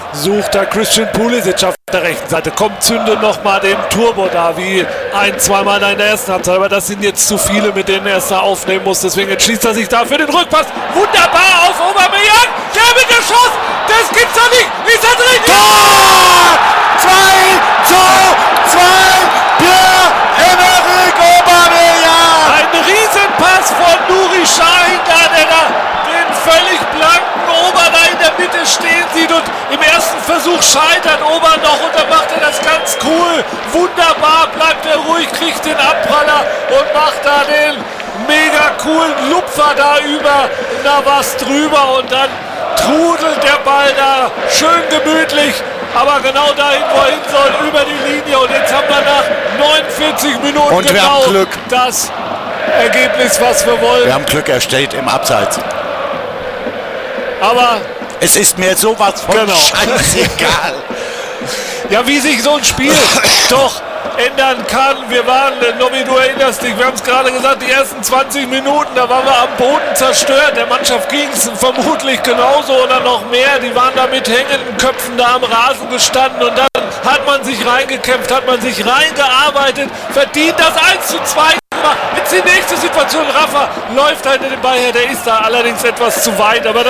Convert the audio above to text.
sucht da Christian Pulisic auf der rechten Seite. Kommt, zündet nochmal den Turbo da, wie zweimal in der ersten Halbzeit. Aber das sind jetzt zu viele, mit denen er es da aufnehmen muss. Deswegen entschließt er sich da für den Rückpass. Wunderbar auf Aubameyang. Der mit der Schuss. Das gibt's doch nicht. Ist er drin? Tor! 2:2. Pierre-Emerick Aubameyang. Ein Riesenpass von Nuri Sahin, der da den völlig blanken Ober da in der Mitte stehen sieht und im ersten Versuch scheitert Ober noch und dann macht er das ganz cool. Wunderbar, bleibt er ruhig, kriegt den Abpraller und macht da den mega coolen Lupfer da über Navas drüber und dann trudelt der Ball da schön gemütlich, aber genau dahin, wo er hin soll, über die Linie. Und jetzt haben wir nach 49 Minuten und wir haben Glück. Das Ergebnis, was wir wollen. Wir haben Glück, er steht im Abseits. Aber es ist mir sowas von scheißegal. Ja, wie sich so ein Spiel doch ändern kann. Wir waren, Nobby, du erinnerst dich, wir haben es gerade gesagt, die ersten 20 Minuten, da waren wir am Boden zerstört. Der Mannschaft ging es vermutlich genauso oder noch mehr. Die waren da mit hängenden Köpfen da am Rasen gestanden und dann hat man sich reingekämpft, hat man sich reingearbeitet, verdient das 1:2. Jetzt die nächste Situation, Rafa läuft hinter dem Ball her, der ist da allerdings etwas zu weit, aber